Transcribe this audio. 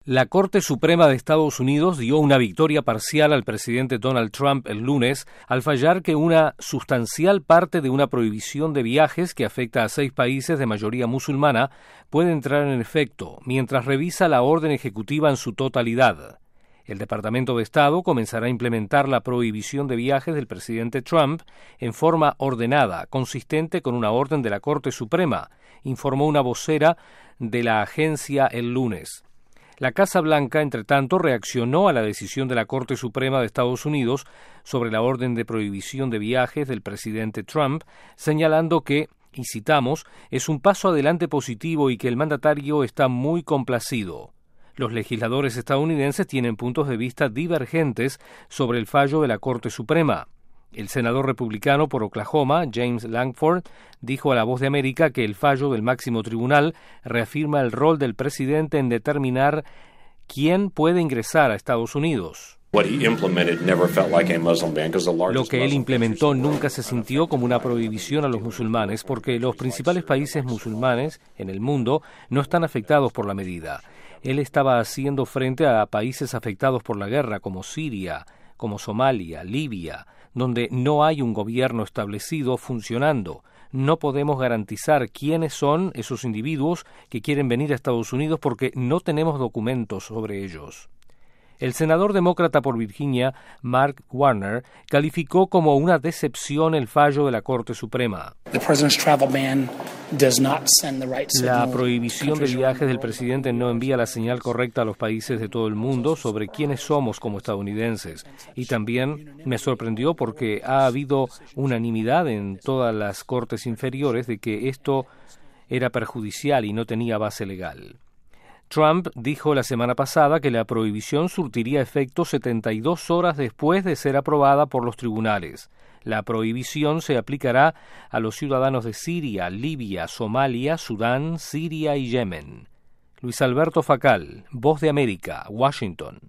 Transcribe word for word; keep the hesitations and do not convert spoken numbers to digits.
La Corte Suprema de Estados Unidos dio una victoria parcial al presidente Donald Trump el lunes al fallar que una sustancial parte de una prohibición de viajes que afecta a seis países de mayoría musulmana puede entrar en efecto mientras revisa la orden ejecutiva en su totalidad. El Departamento de Estado comenzará a implementar la prohibición de viajes del presidente Trump en forma ordenada, consistente con una orden de la Corte Suprema, informó una vocera de la agencia el lunes. La Casa Blanca, entre tanto, reaccionó a la decisión de la Corte Suprema de Estados Unidos sobre la orden de prohibición de viajes del presidente Trump, señalando que, y citamos, es un paso adelante positivo y que el mandatario está muy complacido. Los legisladores estadounidenses tienen puntos de vista divergentes sobre el fallo de la Corte Suprema. El senador republicano por Oklahoma, James Lankford, dijo a La Voz de América que el fallo del máximo tribunal reafirma el rol del presidente en determinar quién puede ingresar a Estados Unidos. Lo que él implementó nunca se sintió como una prohibición a los musulmanes porque los principales países musulmanes en el mundo no están afectados por la medida. Él estaba haciendo frente a países afectados por la guerra como Siria, como Somalia, Libia, donde no hay un gobierno establecido funcionando. No podemos garantizar quiénes son esos individuos que quieren venir a Estados Unidos porque no tenemos documentos sobre ellos. El senador demócrata por Virginia, Mark Warner, calificó como una decepción el fallo de la Corte Suprema. La prohibición de viajes del presidente no envía la señal correcta a los países de todo el mundo sobre quiénes somos como estadounidenses. Y también me sorprendió porque ha habido unanimidad en todas las cortes inferiores de que esto era perjudicial y no tenía base legal. Trump dijo la semana pasada que la prohibición surtiría efecto setenta y dos horas después de ser aprobada por los tribunales. La prohibición se aplicará a los ciudadanos de Siria, Libia, Somalia, Sudán, Siria y Yemen. Luis Alberto Facal, Voz de América, Washington.